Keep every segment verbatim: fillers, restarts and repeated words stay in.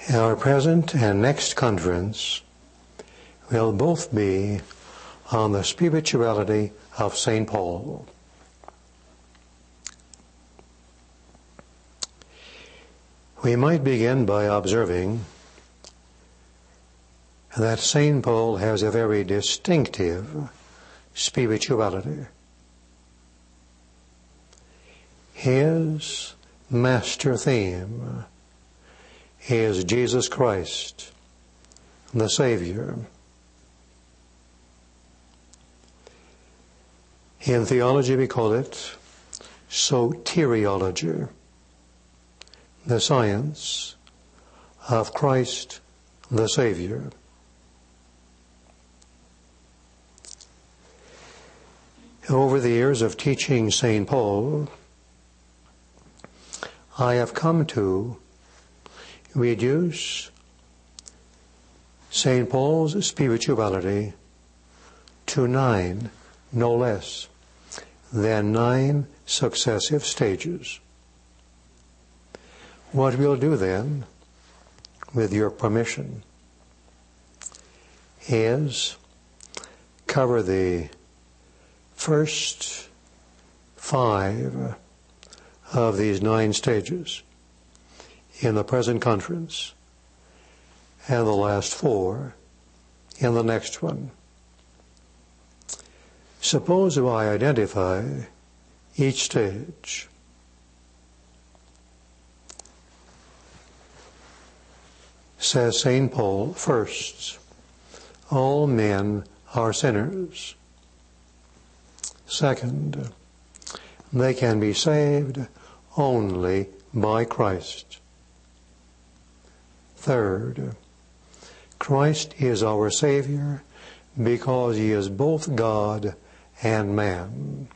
Our present and next conference will both be on the spirituality of Saint Paul. We might begin by observing that Saint Paul has a very distinctive spirituality. His master theme is Jesus Christ, the Savior. In theology we call it soteriology, the science of Christ the Savior. Over the years of teaching Saint Paul, I have come to reduce Saint Paul's spirituality to nine, no less than nine successive stages. What we'll do then, with your permission, is cover the first five of these nine stages in the present conference, and the last four in the next one. Suppose I identify each stage. Says Saint Paul, first, all men are sinners. Second, they can be saved only by Christ. Third, Christ is our Savior because He is both God and man.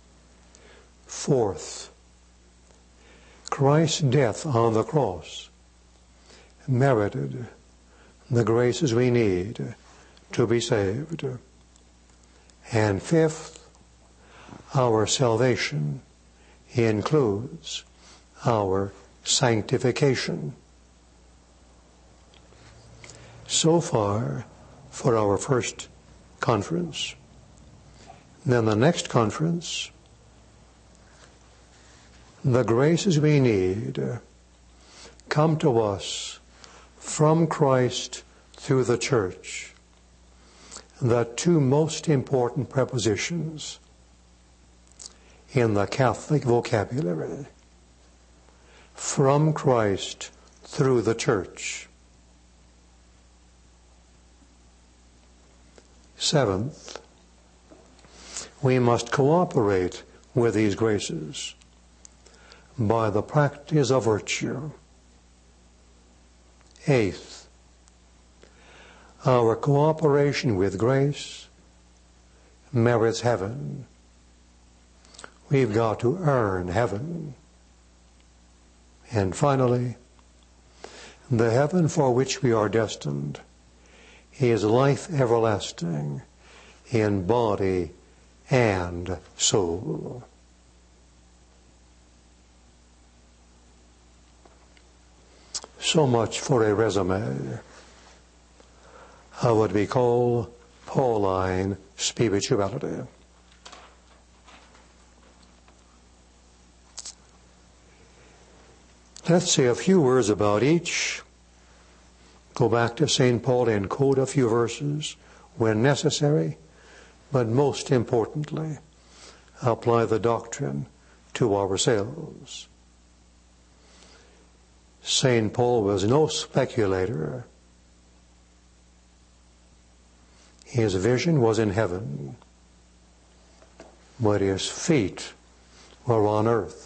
Fourth, Christ's death on the cross merited the graces we need to be saved. And fifth, our salvation includes our sanctification. So far for our first conference. Then the next conference, the graces we need come to us from Christ through the church. The two most important prepositions in the Catholic vocabulary. From Christ through the church. Seventh, we must cooperate with these graces by the practice of virtue. Eighth, our cooperation with grace merits heaven. We've got to earn heaven. And finally, the heaven for which we are destined is life everlasting in body and soul. So much for a resume of what we call Pauline spirituality. Let's say a few words about each. Go back to Saint Paul and quote a few verses when necessary, but most importantly, apply the doctrine to ourselves. Saint Paul was no speculator. His vision was in heaven, but his feet were on earth.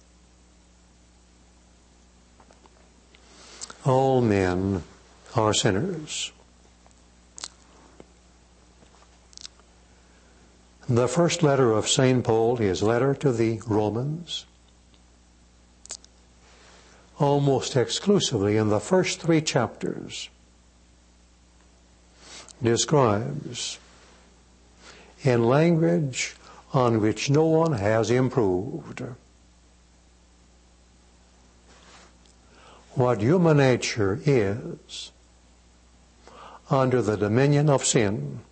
All men are sinners. The first letter of Saint Paul, his letter to the Romans, almost exclusively in the first three chapters, describes in language on which no one has improved what human nature is under the dominion of sin.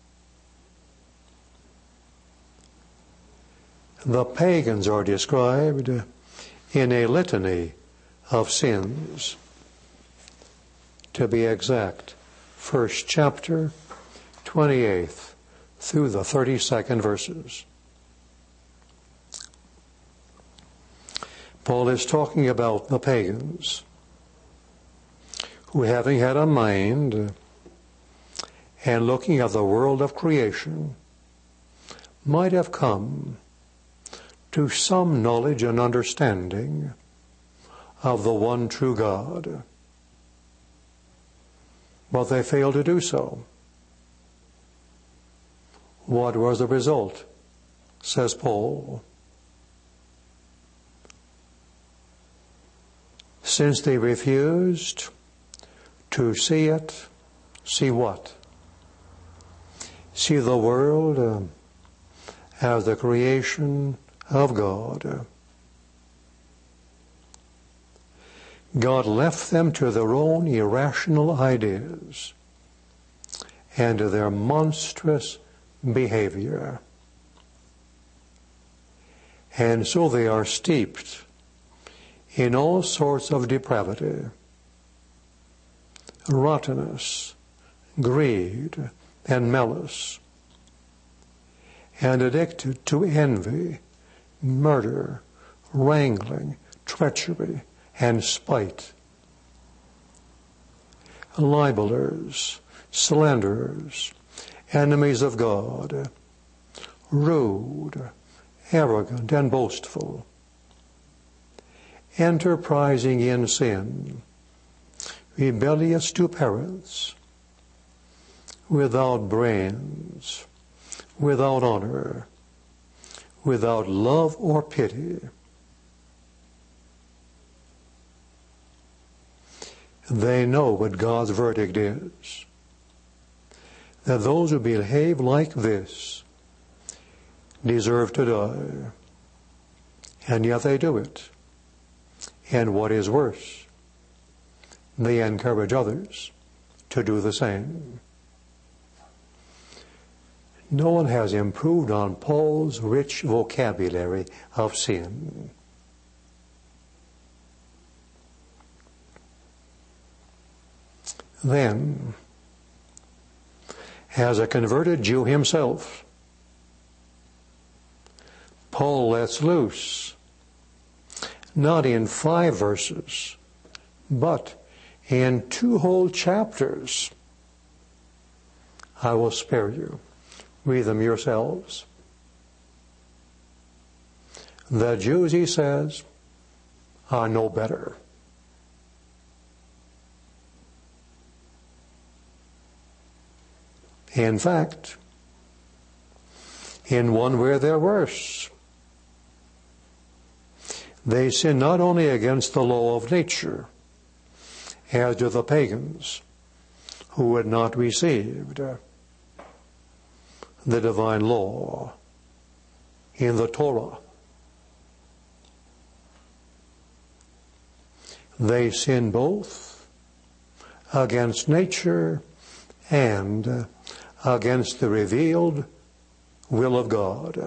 The pagans are described in a litany of sins. To be exact, first chapter, twenty-eighth through the thirty-second verses. Paul is talking about the pagans who, having had a mind and looking at the world of creation, might have come to some knowledge and understanding of the one true God. But they failed to do so. What was the result, says Paul? Since they refused to see it, see what? See the world uh, as the creation of God. God left them to their own irrational ideas and to their monstrous behavior. And so they are steeped in all sorts of depravity, rottenness, greed, and malice, and addicted to envy, murder, wrangling, treachery, and spite. Libelers, slanderers, enemies of God, rude, arrogant, and boastful, enterprising in sin, rebellious to parents, without brains, without honor, without love or pity. They know what God's verdict is, that those who behave like this deserve to die, and yet they do it. And what is worse, they encourage others to do the same. No one has improved on Paul's rich vocabulary of sin. Then, as a converted Jew himself, Paul lets loose, not in five verses, but in two whole chapters. I will spare you. Read them yourselves. The Jews, he says, are no better. In fact, in one way they're worse. They sin not only against the law of nature, as do the pagans, who had not received the divine law in the Torah. They sin both against nature and against the revealed will of God.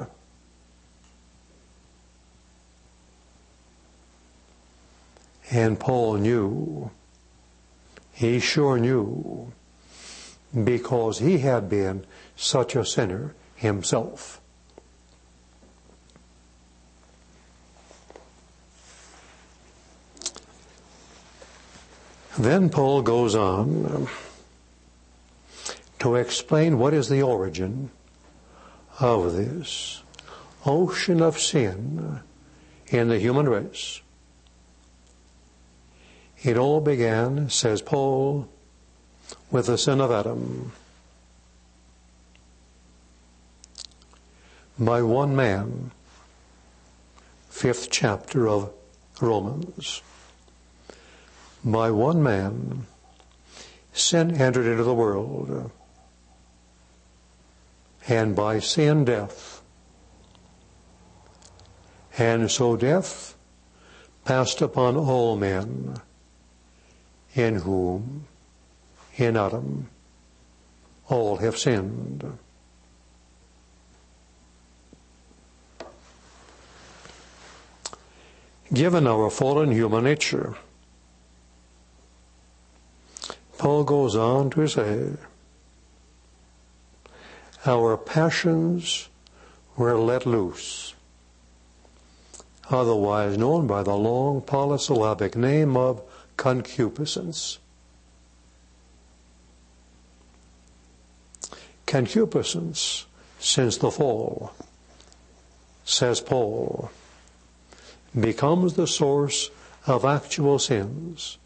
And Paul knew, he sure knew, because he had been such a sinner himself. Then Paul goes on to explain what is the origin of this ocean of sin in the human race. It all began, says Paul, with the sin of Adam. By one man, fifth chapter of Romans. By one man, sin entered into the world, and by sin, death. And so death passed upon all men, in whom, in Adam, all have sinned. Given our fallen human nature, Paul goes on to say, our passions were let loose, otherwise known by the long polysyllabic name of concupiscence. Concupiscence, since the fall, says Paul, becomes the source of actual sins.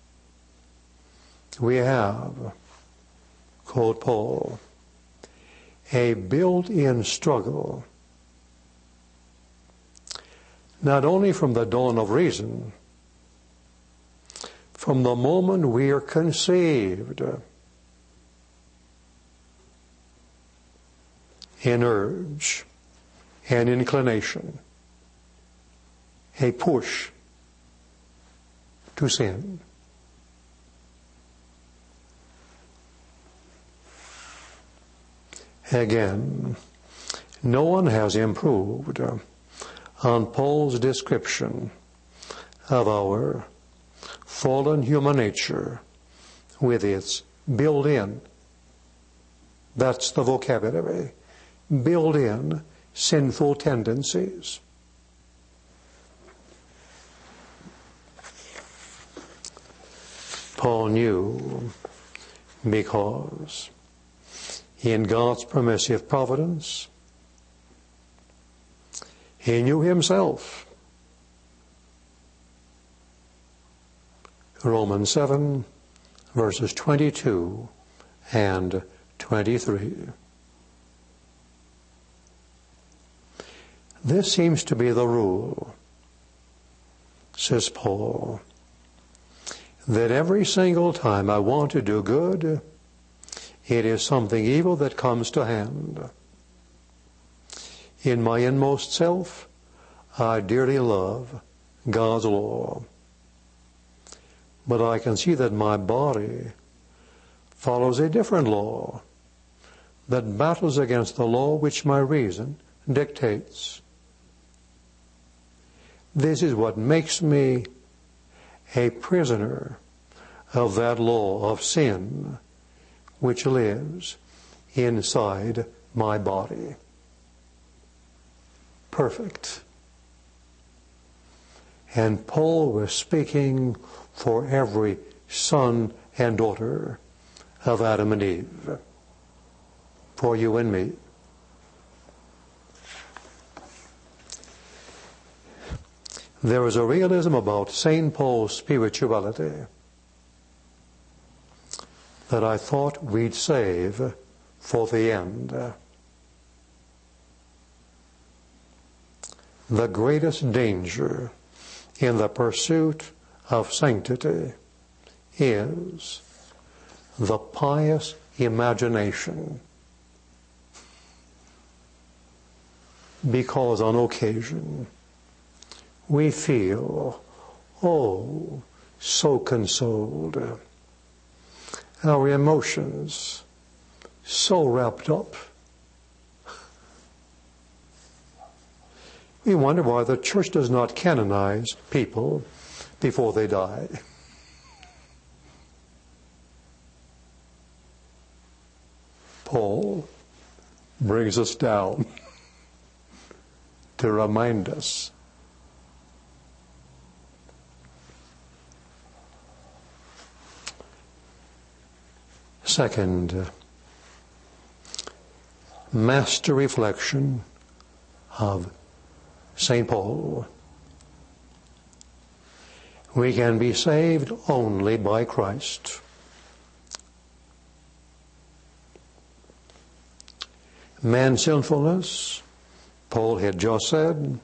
We have, quote Paul, a built-in struggle, not only from the dawn of reason, from the moment we are conceived, an urge, an inclination, a push to sin. Again, no one has improved on Paul's description of our fallen human nature with its built-in, that's the vocabulary, built-in sinful tendencies. Paul knew because in God's permissive providence, he knew himself. Romans seven, verses twenty-two and twenty-three. This seems to be the rule, says Paul, that every single time I want to do good, it is something evil that comes to hand. In my inmost self, I dearly love God's law. But I can see that my body follows a different law that battles against the law which my reason dictates. This is what makes me a prisoner of that law of sin which lives inside my body. Perfect. And Paul was speaking for every son and daughter of Adam and Eve, for you and me. There is a realism about Saint Paul's spirituality that I thought we'd save for the end. The greatest danger in the pursuit of sanctity is the pious imagination. Because on occasion we feel, oh, so consoled. Our emotions so wrapped up. We wonder why the church does not canonize people before they die. Paul brings us down to remind us second, master reflection of Saint Paul. We can be saved only by Christ. Man's sinfulness, Paul had just said,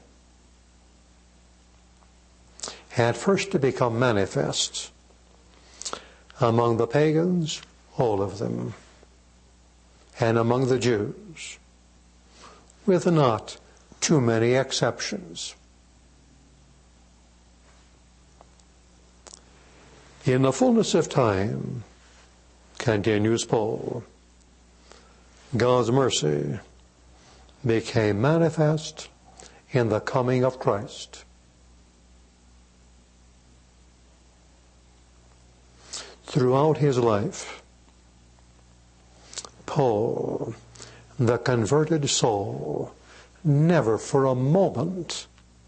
had first to become manifest among the pagans, all of them, and among the Jews, with not too many exceptions. In the fullness of time, continues Paul, God's mercy became manifest in the coming of Christ. Throughout his life, Paul, the converted soul, never for a moment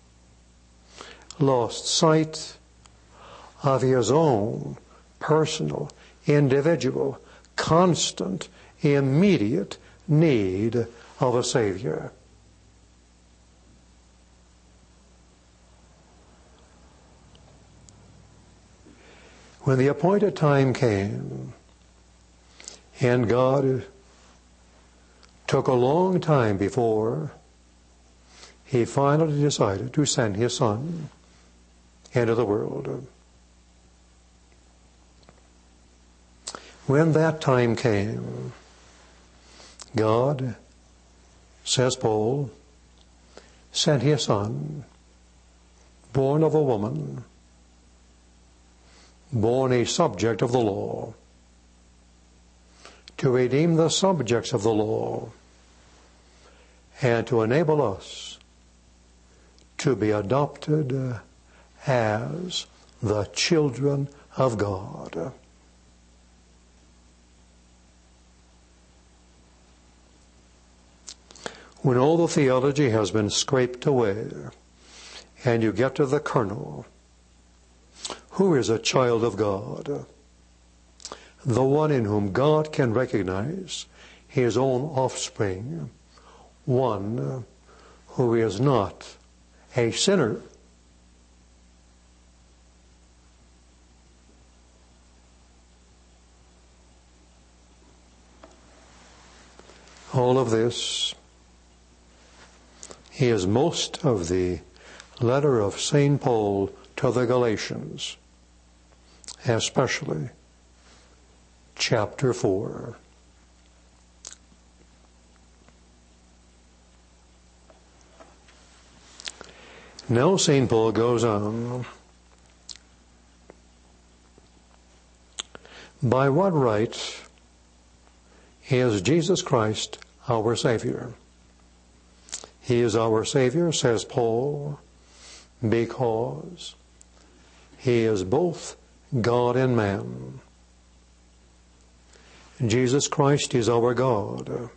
lost sight of his own personal, individual, constant, immediate need of a Savior. When the appointed time came, and God took a long time before he finally decided to send his Son into the world. When that time came, God, says Paul, sent his Son, born of a woman, born a subject of the law, to redeem the subjects of the law and to enable us to be adopted as the children of God. When all the theology has been scraped away and you get to the kernel, who is a child of God? The one in whom God can recognize his own offspring, one who is not a sinner. All of this is most of the letter of Saint Paul to the Galatians, especially chapter four. Now Saint Paul goes on. By what right is Jesus Christ our Savior? He is our Savior, says Paul, because he is both God and man. Jesus Christ is our God,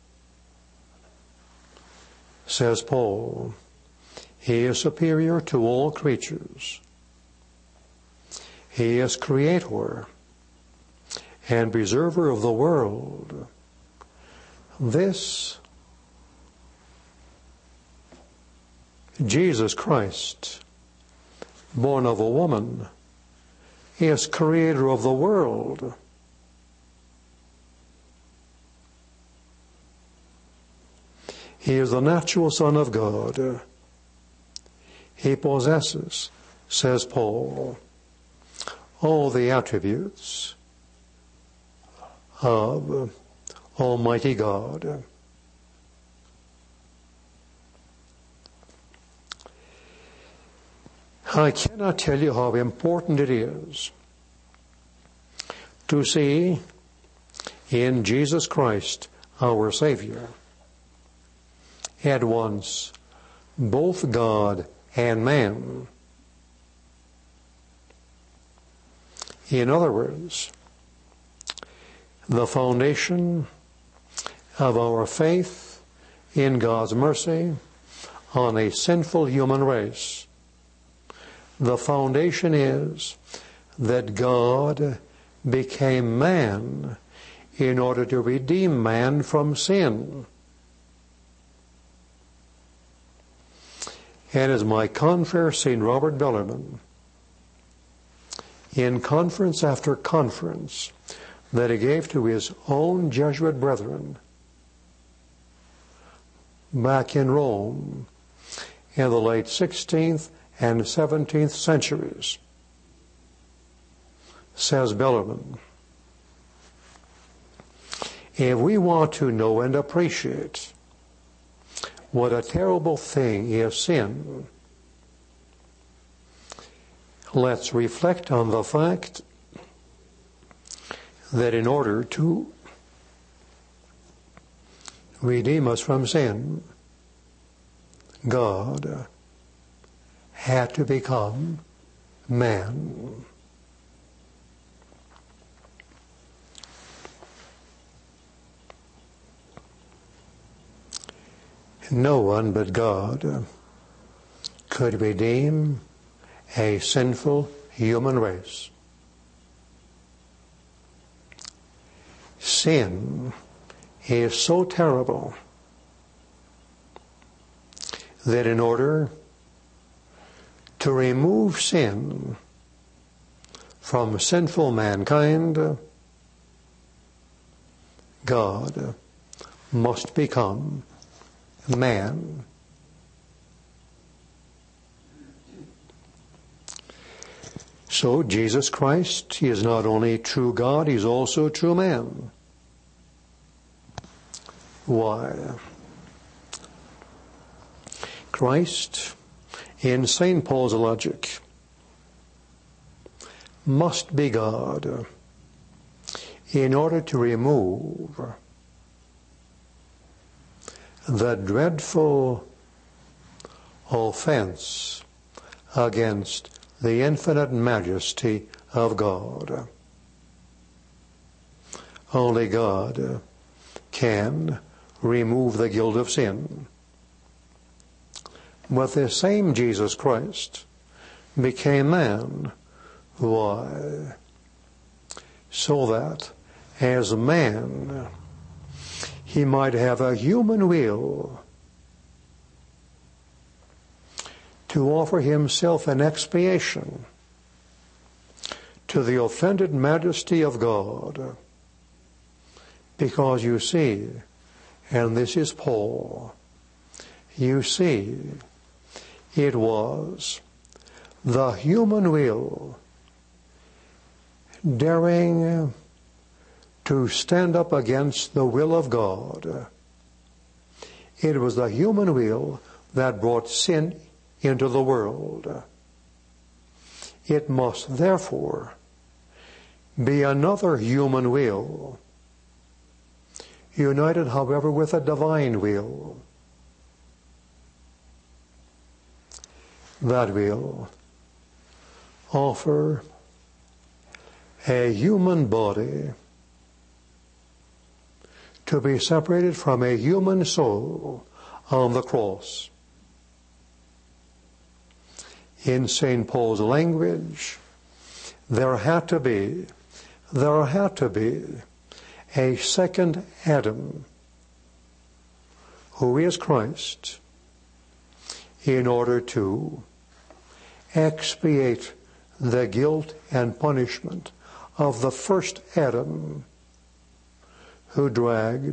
says Paul. He is superior to all creatures. He is creator and preserver of the world. This Jesus Christ, born of a woman, is creator of the world. He is the natural Son of God. He possesses, says Paul, all the attributes of Almighty God. I cannot tell you how important it is to see in Jesus Christ, our Savior, at once both God and man. In other words, the foundation of our faith in God's mercy on a sinful human race. The foundation is that God became man in order to redeem man from sin. And as my confrere, Saint Robert Bellarmine, in conference after conference that he gave to his own Jesuit brethren back in Rome in the late sixteenth and seventeenth centuries, says Bellarmine, if we want to know and appreciate what a terrible thing is sin, let's reflect on the fact that in order to redeem us from sin, God had to become man. No one but God could redeem a sinful human race. Sin is so terrible that in order to remove sin from sinful mankind, God must become man. So Jesus Christ, he is not only true God, he's also true man. Why? Christ, in Saint Paul's logic, must be God in order to remove the dreadful offense against the infinite majesty of God. Only God can remove the guilt of sin. But this same Jesus Christ became man. Why? So that as a man, he might have a human will to offer himself an expiation to the offended majesty of God. Because you see, and this is Paul, you see, it was the human will daring to stand up against the will of God. It was the human will that brought sin into the world. It must therefore be another human will, united, however, with a divine will. That will offer a human body to be separated from a human soul on the cross. In Saint Paul's language, there had to be, there had to be a second Adam, who is Christ, in order to expiate the guilt and punishment of the first Adam, who dragged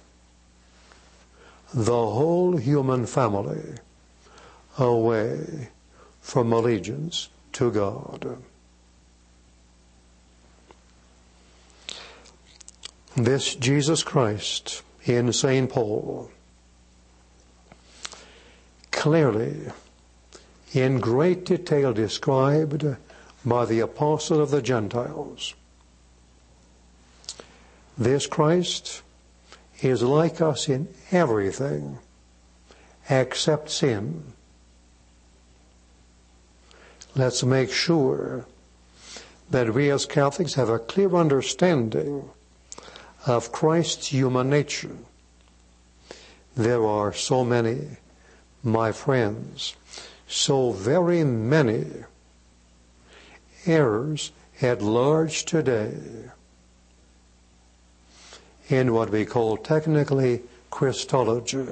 the whole human family away from allegiance to God. This Jesus Christ in Saint Paul clearly, in great detail described by the apostle of the Gentiles. This Christ is like us in everything except sin. Let's make sure that we as Catholics have a clear understanding of Christ's human nature. There are so many, my friends, so very many errors at large today in what we call technically Christology.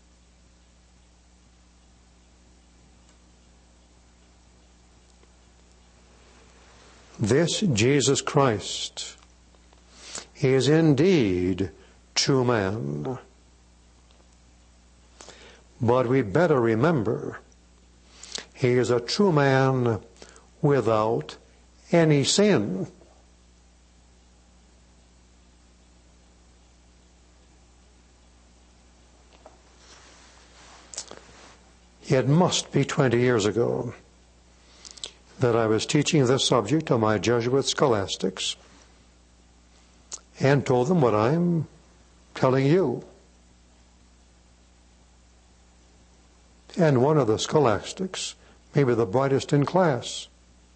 This Jesus Christ is indeed true man. But we better remember, he is a true man without any sin. It must be twenty years ago that I was teaching this subject to my Jesuit scholastics. and told them what I'm telling you. And one of the scholastics, maybe the brightest in class,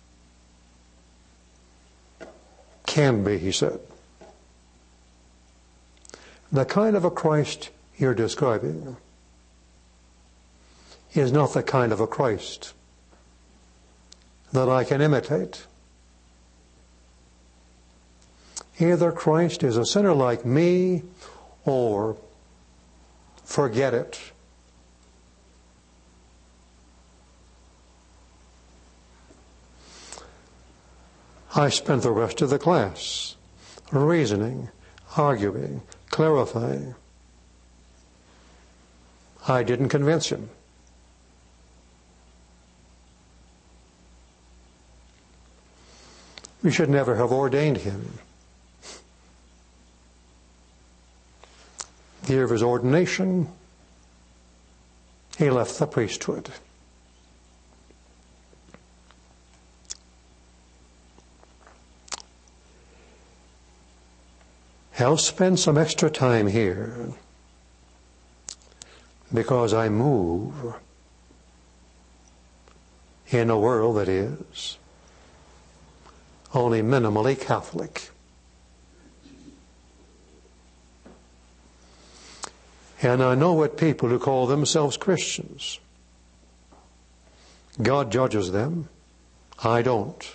can be, he said. The kind of a Christ you're describing is not the kind of a Christ that I can imitate. Either Christ is a sinner like me, or forget it. I spent the rest of the class reasoning, arguing, clarifying. I didn't convince him. We should never have ordained him. The year of his ordination, he left the priesthood. I'll spend some extra time here because I move in a world that is only minimally Catholic. And I know what people who call themselves Christians. God judges them. I don't.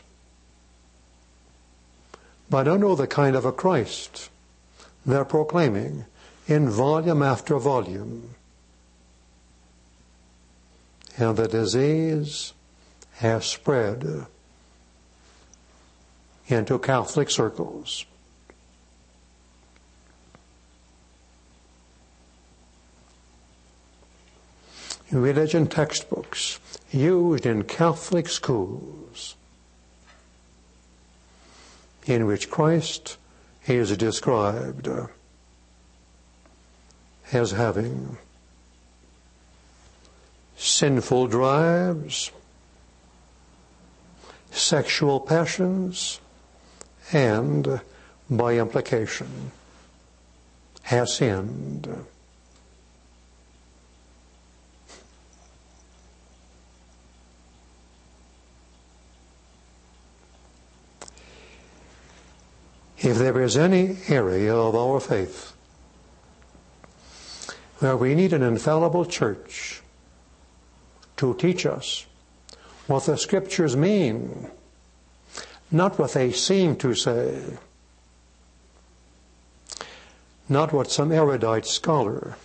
But I know the kind of a Christ they're proclaiming in volume after volume. And the disease has spread into Catholic circles. Religion textbooks used in Catholic schools in which Christ is described as having sinful drives, sexual passions, and, by implication, has sinned. If there is any area of our faith where we need an infallible church to teach us what the Scriptures mean, not what they seem to say, not what some erudite scholar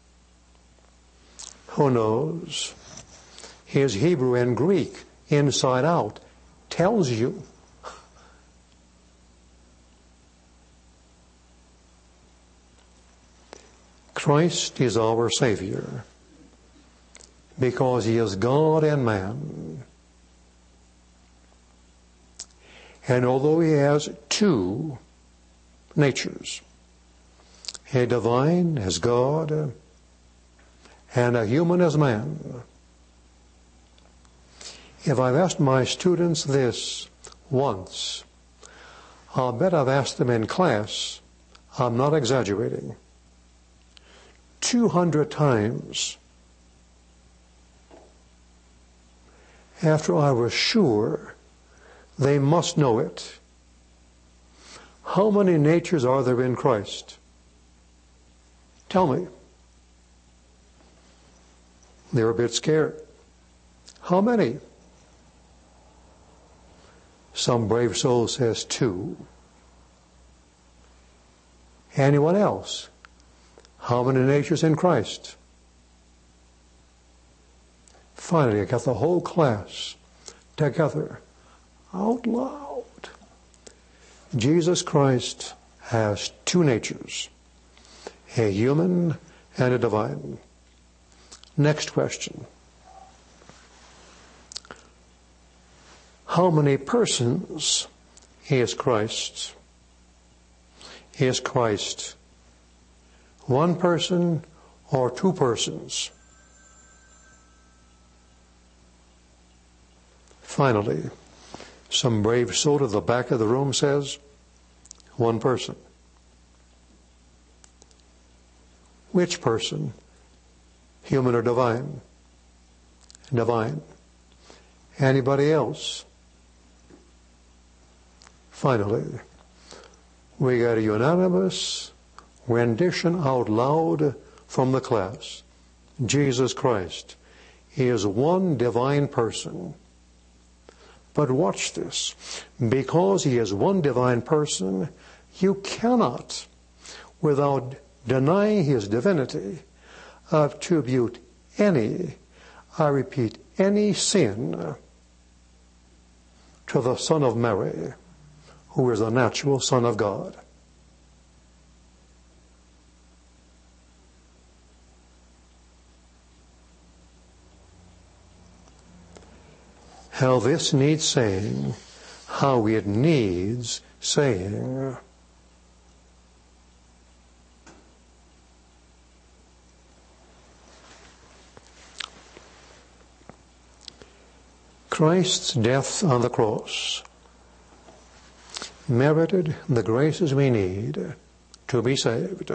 who knows his Hebrew and Greek inside out tells you. Christ is our Savior because He is God and man. And although He has two natures, a divine as God and a human as man, if I've asked my students this once, I'll bet I've asked them in class, I'm not exaggerating, two hundred times after I was sure they must know it. How many natures are there in Christ? Tell me. They're a bit scared. How many? Some brave soul says two. Anyone else? How many natures in Christ? Finally, I got the whole class together, out loud. Jesus Christ has two natures, a human and a divine. Next question. How many persons is Christ? Is Christ one person or two persons? Finally, some brave soul at the back of the room says, one person. Which person? Human or divine? Divine. Anybody else? Finally, we got a unanimous rendition out loud from the class. Jesus Christ is one divine person. But watch this. Because he is one divine person, you cannot, without denying his divinity, attribute any, I repeat, any sin to the Son of Mary, who is the natural Son of God. How this needs saying, how it needs saying. Christ's death on the cross merited the graces we need to be saved.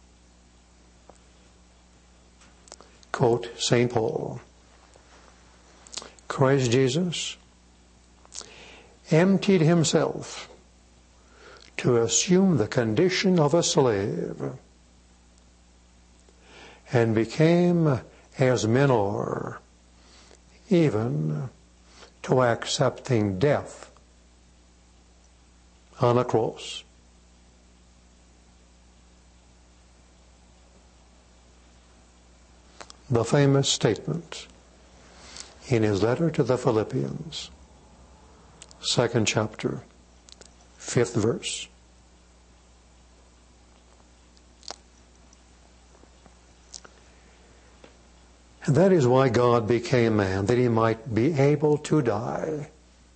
Quote Saint Paul, Christ Jesus emptied himself to assume the condition of a slave and became as men are, even to accepting death on a cross. The famous statement in his letter to the Philippians, second chapter, fifth verse. And that is why God became man, that he might be able to die.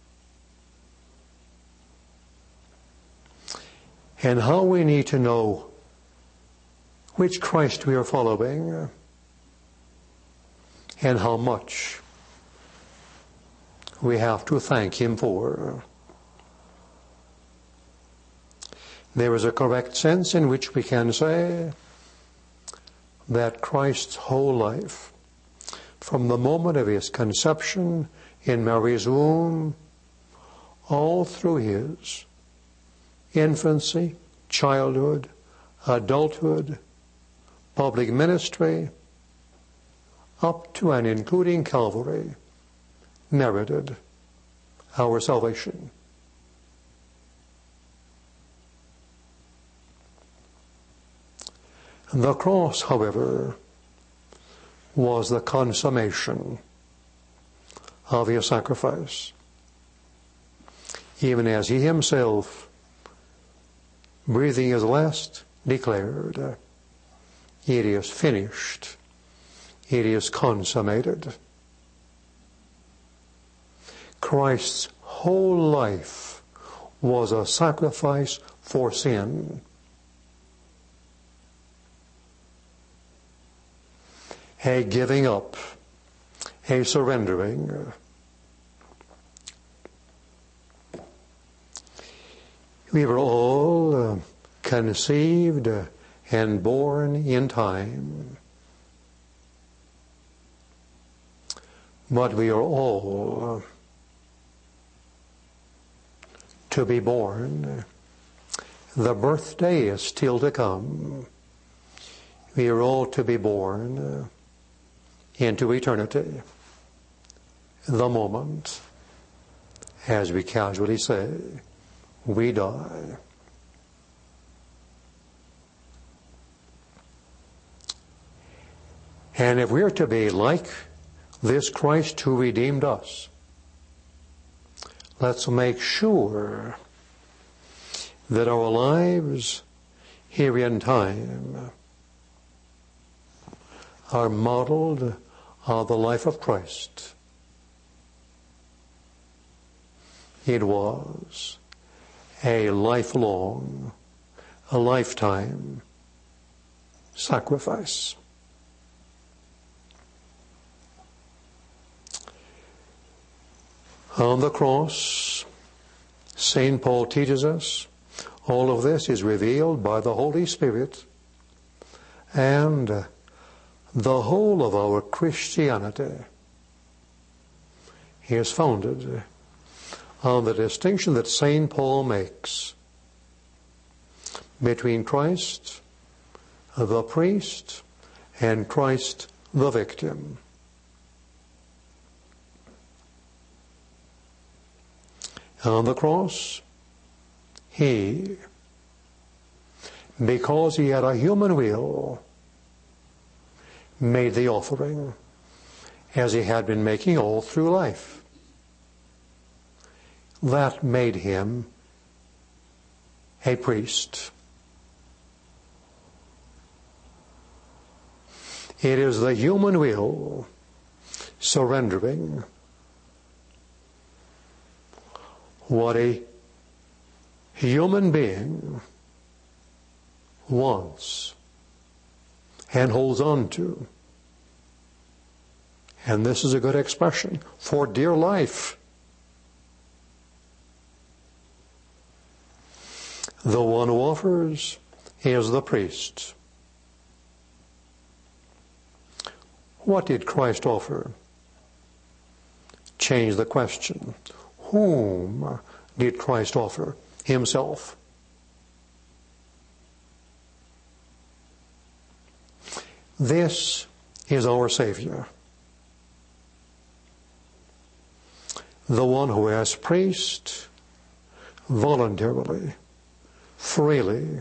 And how we need to know which Christ we are following and how much we have to thank him for. There is a correct sense in which we can say that Christ's whole life, from the moment of his conception in Mary's womb, all through his infancy, childhood, adulthood, public ministry, up to and including Calvary, merited our salvation. The cross, however, was the consummation of his sacrifice, even as he himself, breathing his last, declared, "It is finished. It is consummated." Christ's whole life was a sacrifice for sin. A giving up, a surrendering. We were all uh, conceived and born in time. But we are all to be born. The birthday is still to come. We are all to be born into eternity. The moment, as we casually say, we die. And if we're to be like this Christ who redeemed us, let's make sure that our lives here in time are modeled on the life of Christ. It was a lifelong, a lifetime sacrifice. On the cross, Saint Paul teaches us all of this is revealed by the Holy Spirit And uh, the whole of our Christianity is founded on the distinction that Saint Paul makes between Christ, the priest, and Christ, the victim. On the cross, he, because he had a human will, made the offering, as he had been making all through life. That made him a priest. It is the human will surrendering what a human being wants and holds on to. And this is a good expression, for dear life. The one who offers is the priest. What did Christ offer? Change the question. Whom did Christ offer? Himself. This is our Savior. The one who as priest voluntarily, freely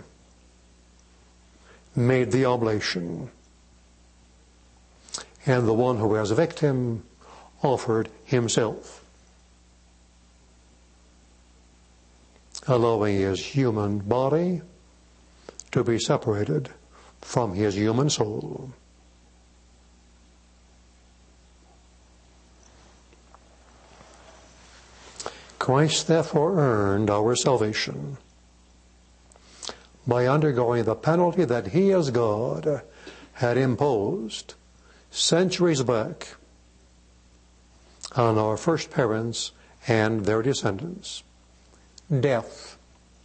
made the oblation, and the one who as victim offered himself, allowing his human body to be separated from his human soul. Christ therefore earned our salvation by undergoing the penalty that he as God had imposed centuries back on our first parents and their descendants. Death.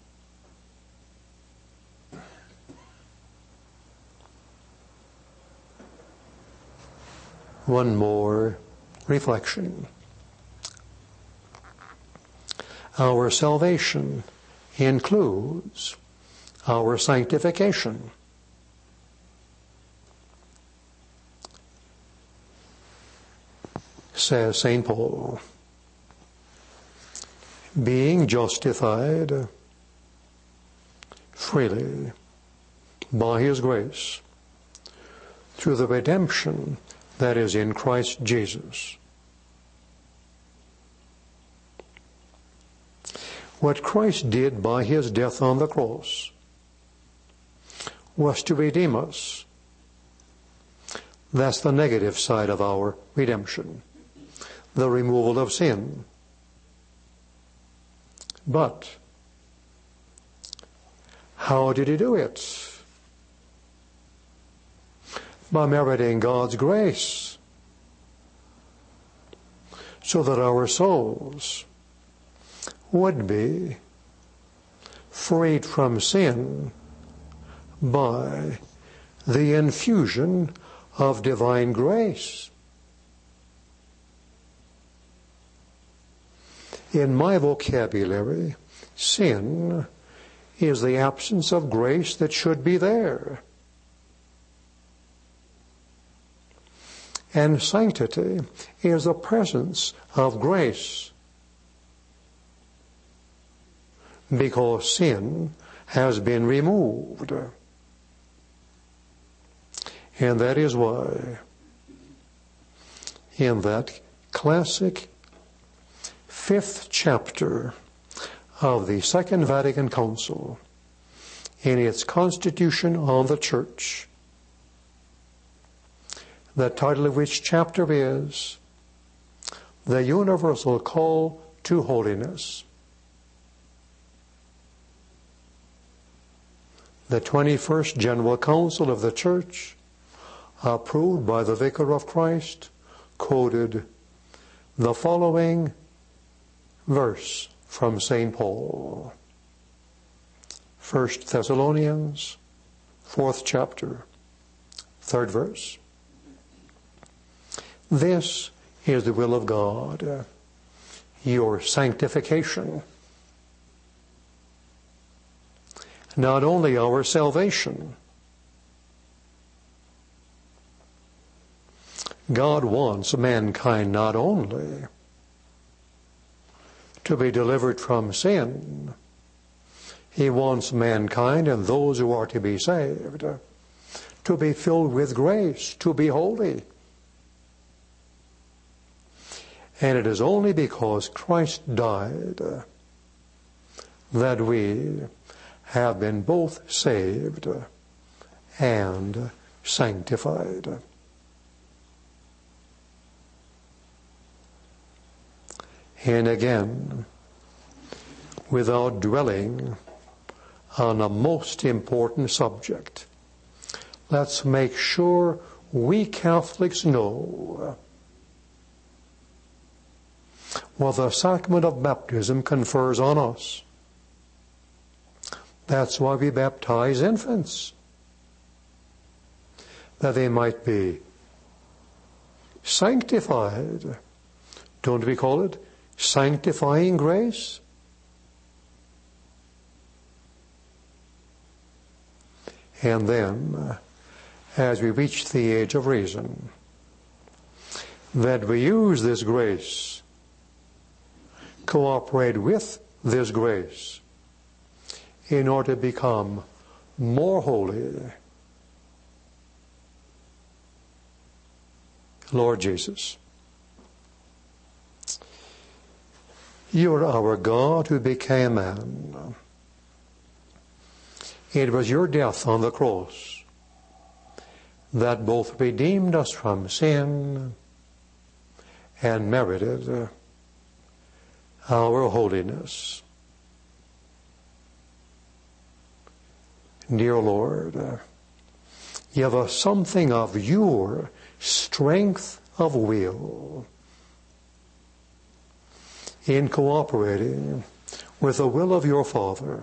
One more reflection. Our salvation includes our sanctification. Says Saint Paul, being justified freely by his grace through the redemption that is in Christ Jesus. What Christ did by his death on the cross was to redeem us. That's the negative side of our redemption, the removal of sin. But how did he do it? By meriting God's grace, so that our souls would be freed from sin by the infusion of divine grace. In my vocabulary, sin is the absence of grace that should be there. And sanctity is the presence of grace, because sin has been removed. And that is why, in that classic fifth chapter of the Second Vatican Council, in its Constitution on the Church, the title of which chapter is The Universal Call to Holiness, the twenty-first General Council of the Church, approved by the Vicar of Christ, quoted the following verse from Saint Paul. First Thessalonians, fourth chapter, Third verse. This is the will of God, your sanctification. Not only our salvation. God wants mankind not only to be delivered from sin, He wants mankind and those who are to be saved to be filled with grace, to be holy. And it is only because Christ died that we have been both saved and sanctified. And again, without dwelling on a most important subject, let's make sure we Catholics know what the sacrament of baptism confers on us. That's why we baptize infants, that they might be sanctified. Don't we call it sanctifying grace? And then, as we reach the age of reason, that we use this grace, cooperate with this grace, in order to become more holy. Lord Jesus, You are our God who became man. It was Your death on the cross that both redeemed us from sin and merited our holiness. Dear Lord, give us something of Your strength of will in cooperating with the will of Your Father,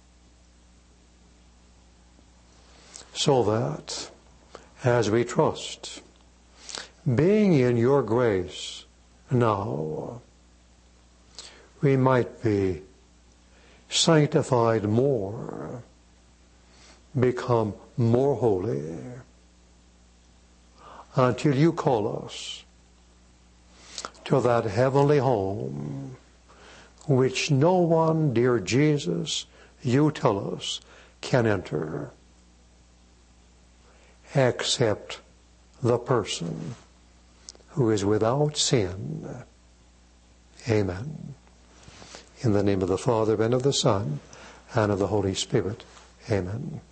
so that, as we trust, being in Your grace now, we might be sanctified more, become more holy, until You call us to that heavenly home, which no one, dear Jesus, You tell us, can enter, except the person who is without sin. Amen. In the name of the Father, and of the Son, and of the Holy Spirit. Amen.